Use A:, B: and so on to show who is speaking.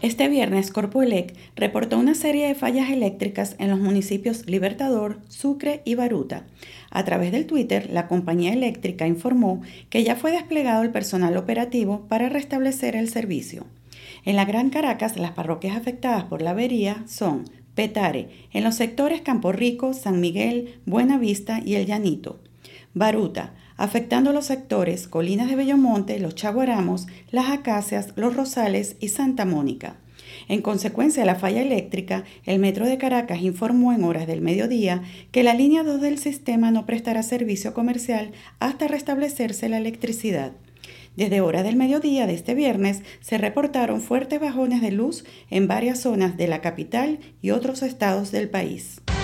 A: Este viernes, Corpoelec reportó una serie de fallas eléctricas en los municipios Libertador, Sucre y Baruta. A través del Twitter, la compañía eléctrica informó que ya fue desplegado el personal operativo para restablecer el servicio. En la Gran Caracas, las parroquias afectadas por la avería son Petare, en los sectores Campo Rico, San Miguel, Buenavista y El Llanito. Baruta, afectando los sectores Colinas de Bellomonte, Los Chaguaramos, Las Acacias, Los Rosales y Santa Mónica. En consecuencia de la falla eléctrica, el Metro de Caracas informó en horas del mediodía que la línea 2 del sistema no prestará servicio comercial hasta restablecerse la electricidad. Desde horas del mediodía de este viernes se reportaron fuertes bajones de luz en varias zonas de la capital y otros estados del país.